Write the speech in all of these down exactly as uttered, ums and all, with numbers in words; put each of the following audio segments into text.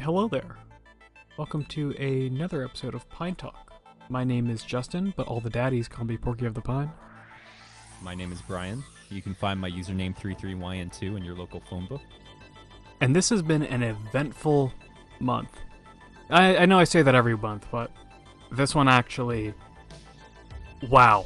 hello there. Welcome to another episode of Pine Talk. My name is Justin, but all the daddies call me Porky of the Pine. My name is Brian. You can find my username three three Y N two in your local phone book. And this has been an eventful month. I, I know I say that every month, but this one actually... Wow.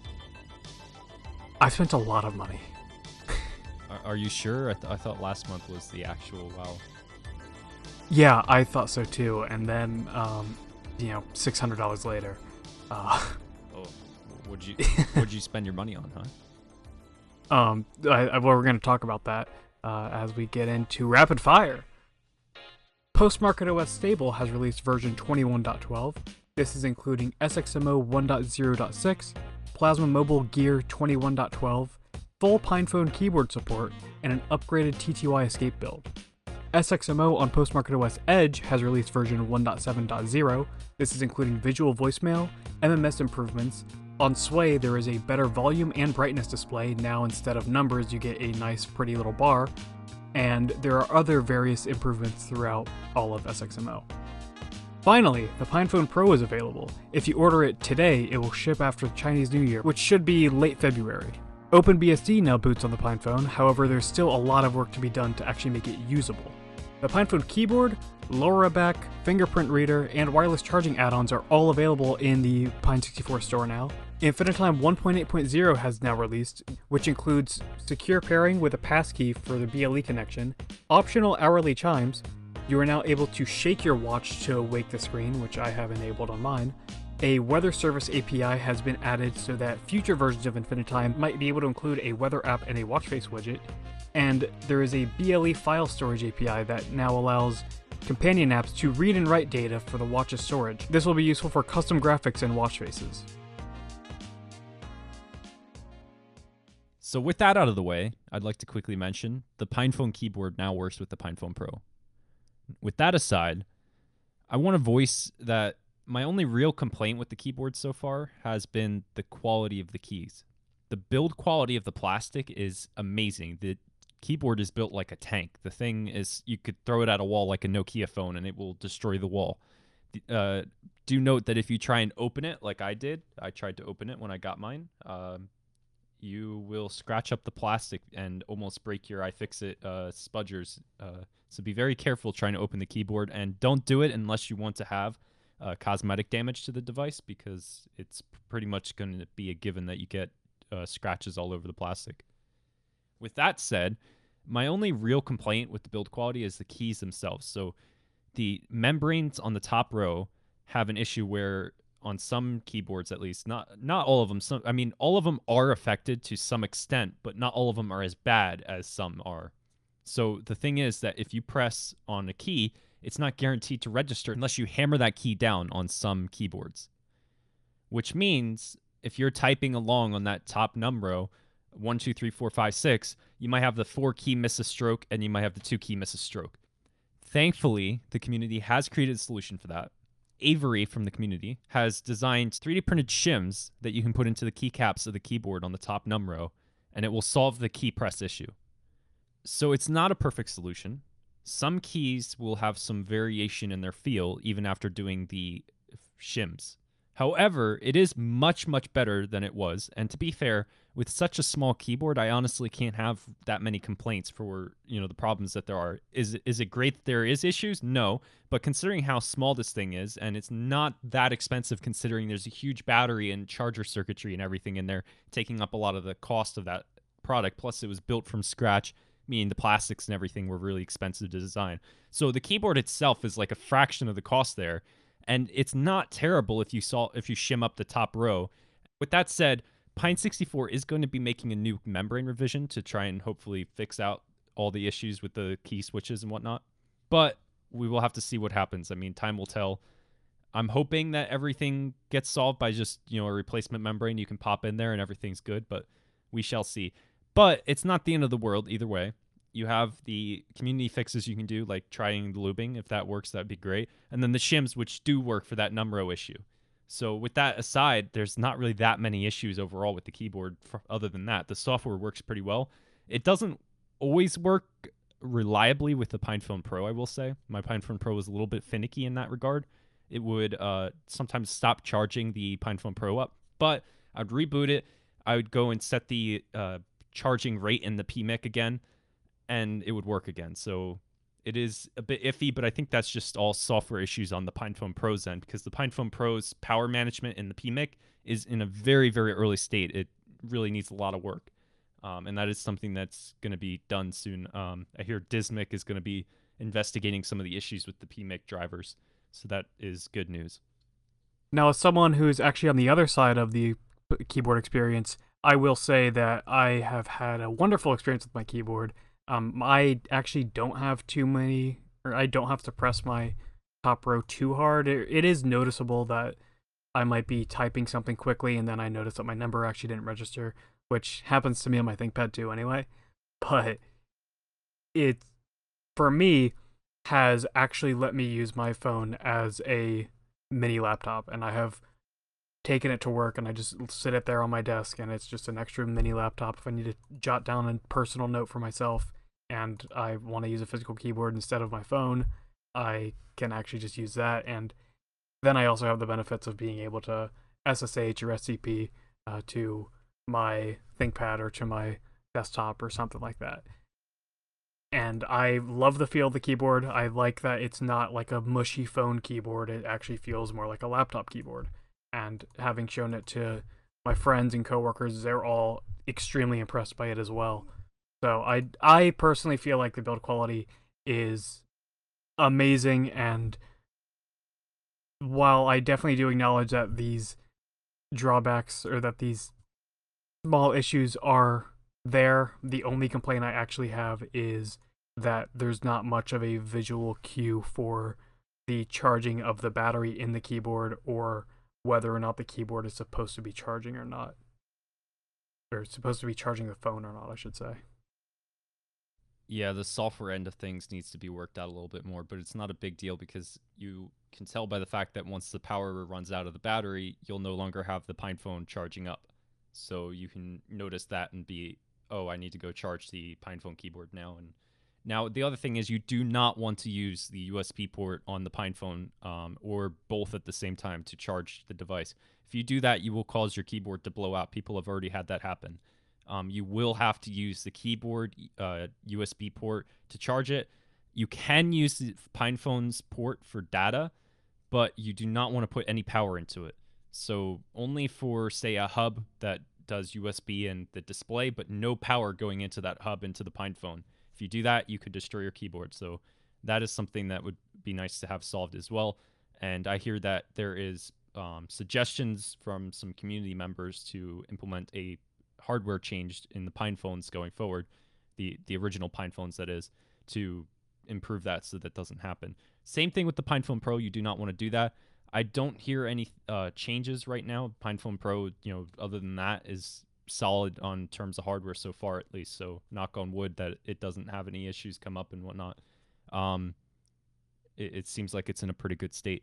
I spent a lot of money. Are, are you sure? I, th- I thought last month was the actual wow. Yeah, I thought so too, and then, um, you know, six hundred dollars later. Uh, oh, what'd you, what'd you spend your money on, huh? Um, I, I, well, we're going to talk about that uh, as we get into Rapid Fire. PostMarketOS Stable has released version twenty-one point twelve. This is including S X M O one point zero point six, Plasma Mobile Gear twenty-one point twelve, full PinePhone keyboard support, and an upgraded T T Y Escape build. S X M O on PostMarketOS Edge has released version one point seven point zero. This is including visual voicemail, M M S improvements. On Sway, there is a better volume and brightness display. Now, instead of numbers, you get a nice, pretty little bar. And there are other various improvements throughout all of S X M O. Finally, the PinePhone Pro is available. If you order it today, it will ship after Chinese New Year, which should be late February. OpenBSD now boots on the PinePhone, however, there's still a lot of work to be done to actually make it usable. The PinePhone keyboard, LoRaback, fingerprint reader, and wireless charging add-ons are all available in the Pine sixty-four store now. InfiniTime one point eight point zero has now released, which includes secure pairing with a passkey for the B L E connection, optional hourly chimes. You are now able to shake your watch to wake the screen, which I have enabled on mine. A weather service A P I has been added so that future versions of InfiniTime might be able to include a weather app and a watch face widget. And there is a B L E file storage A P I that now allows companion apps to read and write data for the watch's storage. This will be useful for custom graphics and watch faces. So with that out of the way, I'd like to quickly mention the PinePhone keyboard now works with the PinePhone Pro. With that aside, I want to voice that my only real complaint with the keyboard so far has been the quality of the keys. The build quality of the plastic is amazing. The keyboard is built like a tank. The thing is, you could throw it at a wall like a Nokia phone and it will destroy the wall. Uh, do note that if you try and open it like I did, I tried to open it when I got mine, um, you will scratch up the plastic and almost break your iFixit uh, spudgers. Uh, so be very careful trying to open the keyboard, and don't do it unless you want to have uh, cosmetic damage to the device, because it's pretty much going to be a given that you get uh, scratches all over the plastic. With that said, my only real complaint with the build quality is the keys themselves. So the membranes on the top row have an issue where, on some keyboards at least, not not all of them, some, I mean, all of them are affected to some extent, but not all of them are as bad as some are. So the thing is that if you press on a key, it's not guaranteed to register unless you hammer that key down on some keyboards. Which means if you're typing along on that top number row, one, two, three, four, five, six, you might have the four key miss a stroke and you might have the two key miss a stroke. Thankfully, the community has created a solution for that. Avery from the community has designed three D printed shims that you can put into the keycaps of the keyboard on the top num row, and it will solve the key press issue. So it's not a perfect solution. Some keys will have some variation in their feel even after doing the shims. However, it is much, much better than it was. And to be fair, with such a small keyboard, I honestly can't have that many complaints for, you know, the problems that there are. Is, is it great that there is issues? No. But considering how small this thing is, and it's not that expensive considering there's a huge battery and charger circuitry and everything in there, taking up a lot of the cost of that product. Plus, it was built from scratch, meaning the plastics and everything were really expensive to design. So the keyboard itself is like a fraction of the cost there. And it's not terrible if you saw if you shim up the top row. With that said, Pine sixty-four is going to be making a new membrane revision to try and hopefully fix out all the issues with the key switches and whatnot. But we will have to see what happens. I mean, time will tell. I'm hoping that everything gets solved by just, you know, a replacement membrane you can pop in there and everything's good, but we shall see. But it's not the end of the world either way. You have the community fixes you can do, like trying the lubing. If that works, that'd be great. And then the shims, which do work for that num row issue. So with that aside, there's not really that many issues overall with the keyboard. For, other than that, the software works pretty well. It doesn't always work reliably with the PinePhone Pro, I will say. My PinePhone Pro was a little bit finicky in that regard. It would uh, sometimes stop charging the PinePhone Pro up, but I'd reboot it. I would go and set the uh, charging rate in the P M I C again, and it would work again. So it is a bit iffy, but I think that's just all software issues on the PinePhone Pro's end, because the PinePhone Pro's power management in the P M I C is in a very, very early state. It really needs a lot of work. Um, and that is something that's going to be done soon. Um, I hear Dismic is going to be investigating some of the issues with the P M I C drivers. So that is good news. Now, as someone who's actually on the other side of the keyboard experience, I will say that I have had a wonderful experience with my keyboard. Um, I actually don't have too many, or I don't have to press my top row too hard. It, it is noticeable that I might be typing something quickly and then I notice that my number actually didn't register, which happens to me on my ThinkPad too anyway. But it, for me, has actually let me use my phone as a mini laptop, and I have taken it to work and I just sit it there on my desk, and it's just an extra mini laptop if I need to jot down a personal note for myself and I want to use a physical keyboard instead of my phone. I can actually just use that, and then I also have the benefits of being able to S S H or S C P uh, to my ThinkPad or to my desktop or something like that. And I love the feel of the keyboard. I like that it's not like a mushy phone keyboard. It actually feels more like a laptop keyboard. And having shown it to my friends and coworkers, they're all extremely impressed by it as well. So I I personally feel like the build quality is amazing, and while I definitely do acknowledge that these drawbacks or that these small issues are there, the only complaint I actually have is that there's not much of a visual cue for the charging of the battery in the keyboard, or whether or not the keyboard is supposed to be charging or not. Or supposed to be charging the phone or not, I should say. Yeah, the software end of things needs to be worked out a little bit more, but it's not a big deal because you can tell by the fact that once the power runs out of the battery, you'll no longer have the PinePhone charging up. So you can notice that and be, oh, I need to go charge the PinePhone keyboard now. And now the other thing is you do not want to use the U S B port on the PinePhone um, or both at the same time to charge the device. If you do that, you will cause your keyboard to blow out. People have already had that happen. Um, you will have to use the keyboard uh, U S B port to charge it. You can use the PinePhone's port for data, but you do not want to put any power into it. So only for, say, a hub that does U S B and the display, but no power going into that hub into the PinePhone. If you do that, you could destroy your keyboard. So that is something that would be nice to have solved as well. And I hear that there is um, suggestions from some community members to implement a hardware change in the PinePhones going forward, the the original PinePhones, that is, to improve that so that doesn't happen. Same thing with the PinePhone Pro. You do not want to do that. I don't hear any uh, changes right now. PinePhone Pro, you know, other than that, is solid on terms of hardware so far, at least. So knock on wood that it doesn't have any issues come up and whatnot. Um, it, it seems like it's in a pretty good state.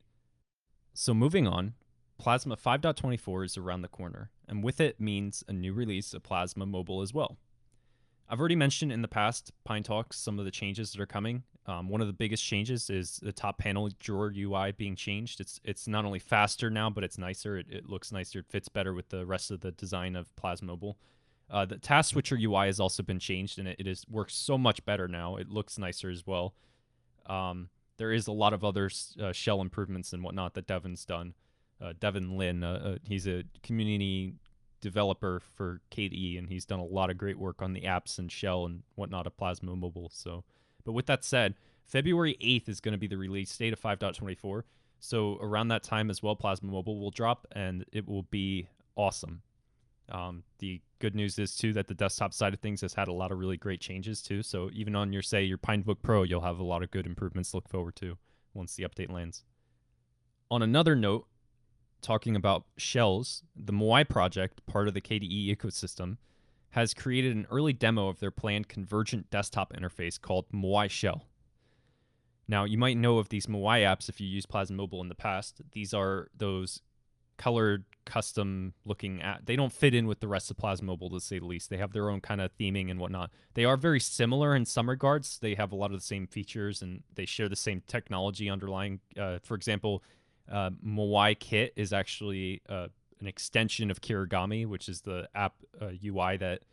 So moving on, Plasma five point twenty-four is around the corner, and with it means a new release of Plasma Mobile as well. I've already mentioned in the past Pine Talks some of the changes that are coming. Um, one of the biggest changes is the top panel drawer U I being changed. It's it's not only faster now, but it's nicer. It, it looks nicer. It fits better with the rest of the design of Plasma Mobile. Uh, the Task Switcher U I has also been changed, and it, it is works so much better now. It looks nicer as well. Um, there is a lot of other uh, shell improvements and whatnot that Devin's done. Uh, Devin Lin, uh, uh, he's a community developer for K D E, and he's done a lot of great work on the apps and shell and whatnot of Plasma Mobile. So, but with that said, February eighth is going to be the release date of five point twenty-four. So around that time as well, Plasma Mobile will drop, and it will be awesome. Um, the good news is too that the desktop side of things has had a lot of really great changes too. So even on your, say, your Pinebook Pro, you'll have a lot of good improvements to look forward to once the update lands. On another note, talking about shells, the Moai project, part of the K D E ecosystem, has created an early demo of their planned convergent desktop interface called Moai Shell. Now, you might know of these Moai apps if you used Plasma Mobile in the past. These are those colored custom looking at. They don't fit in with the rest of Plasma Mobile, to say the least. They have their own kind of theming and whatnot. They are very similar in some regards. They have a lot of the same features and they share the same technology underlying. Uh, for example, uh, Moai Kit is actually uh, an extension of Kirigami, which is the app uh, U I that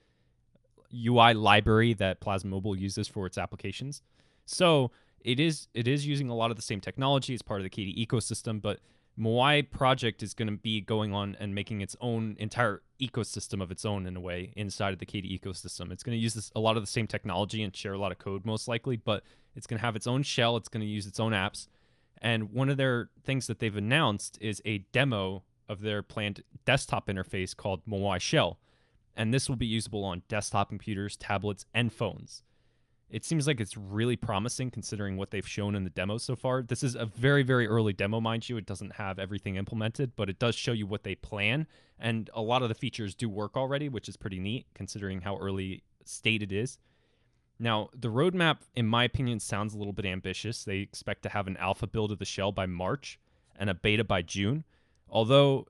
U I library that Plasma Mobile uses for its applications. So it is it is using a lot of the same technology. It's part of the K D ecosystem, but Moai project is going to be going on and making its own entire ecosystem of its own in a way inside of the K D ecosystem. It's going to use this, a lot of the same technology and share a lot of code most likely, but it's going to have its own shell. It's going to use its own apps. And one of their things that they've announced is a demo of their planned desktop interface called Moai Shell. And this will be usable on desktop computers, tablets, and phones. It seems like it's really promising considering what they've shown in the demo so far. This is a very, very early demo, mind you. It doesn't have everything implemented, but it does show you what they plan. And a lot of the features do work already, which is pretty neat considering how early state it is. Now, the roadmap, in my opinion, sounds a little bit ambitious. They expect to have an alpha build of the shell by March and a beta by June. Although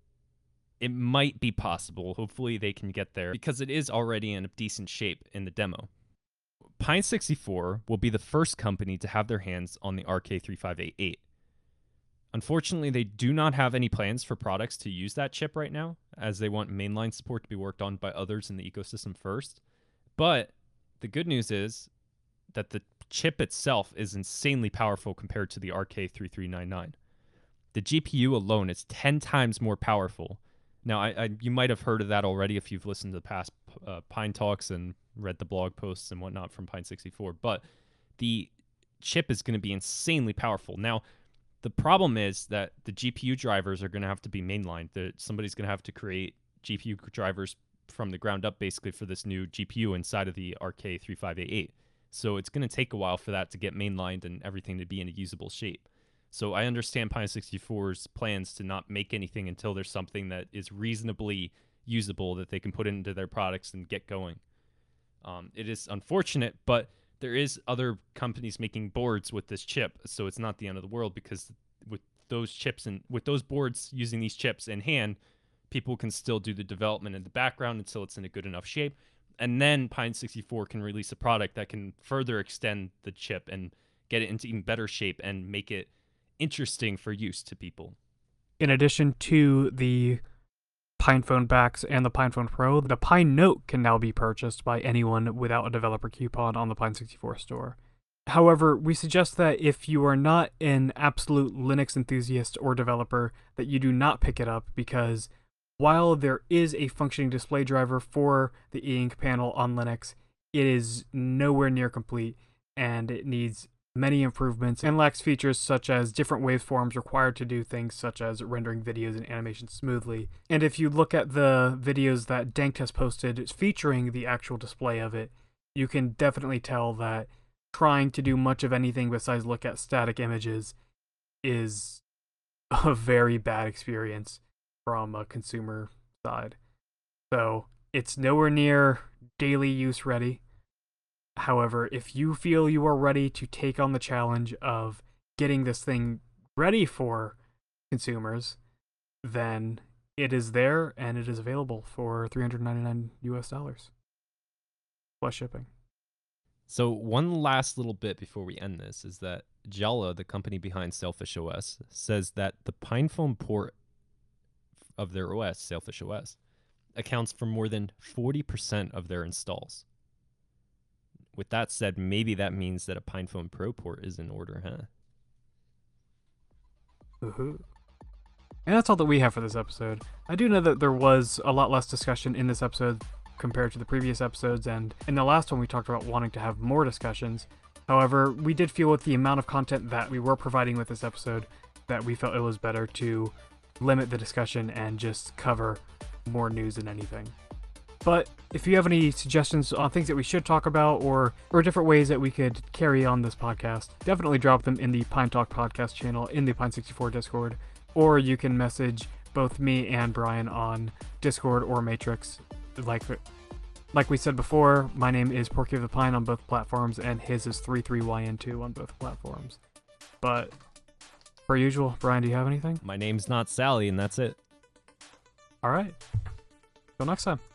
it might be possible. Hopefully they can get there because it is already in a decent shape in the demo. Pine sixty-four will be the first company to have their hands on the R K thirty-five eighty-eight. Unfortunately, they do not have any plans for products to use that chip right now, as they want mainline support to be worked on by others in the ecosystem first. But the good news is that the chip itself is insanely powerful compared to the R K thirty-three ninety-nine. The G P U alone is ten times more powerful. Now, I, I you might have heard of that already if you've listened to the past uh, Pine Talks and read the blog posts and whatnot from Pine sixty-four, but the chip is going to be insanely powerful. Now, the problem is that the G P U drivers are going to have to be mainlined. The, somebody's going to have to create G P U drivers from the ground up, basically, for this new G P U inside of the R K thirty-five eighty-eight. So it's going to take a while for that to get mainlined and everything to be in a usable shape. So I understand Pine sixty-four's plans to not make anything until there's something that is reasonably usable that they can put into their products and get going. Um, it is unfortunate, but there is other companies making boards with this chip, so it's not the end of the world because with those chips and with those boards using these chips in hand, people can still do the development in the background until it's in a good enough shape. And then Pine sixty-four can release a product that can further extend the chip and get it into even better shape and make it interesting for use to people. In addition to the PinePhone backs and the PinePhone Pro, the Pine Note can now be purchased by anyone without a developer coupon on the Pine sixty-four store. However, we suggest that if you are not an absolute Linux enthusiast or developer, that you do not pick it up because while there is a functioning display driver for the e-ink panel on Linux, it is nowhere near complete and it needs many improvements and lacks features such as different waveforms required to do things such as rendering videos and animations smoothly. And if you look at the videos that Dank has posted featuring the actual display of it, you can definitely tell that trying to do much of anything besides look at static images is a very bad experience from a consumer side. So it's nowhere near daily use ready. However, if you feel you are ready to take on the challenge of getting this thing ready for consumers, then it is there and it is available for three hundred ninety-nine U S dollars plus shipping. So one last little bit before we end this is that Jalla, the company behind Sailfish O S, says that the PinePhone port of their O S, Sailfish O S, accounts for more than forty percent of their installs. With that said, maybe that means that a PinePhone Pro port is in order, huh? Woohoo. And that's all that we have for this episode. I do know that there was a lot less discussion in this episode compared to the previous episodes, and in the last one we talked about wanting to have more discussions. However, we did feel with the amount of content that we were providing with this episode that we felt it was better to limit the discussion and just cover more news than anything. But if you have any suggestions on things that we should talk about or, or different ways that we could carry on this podcast, definitely drop them in the Pine Talk podcast channel in the Pine sixty-four Discord, or you can message both me and Brian on Discord or Matrix. Like like we said before, my name is Porky of the Pine on both platforms, and his is three three Y N two on both platforms. But, per usual, Brian, do you have anything? My name's not Sally, and that's it. All right. Till next time.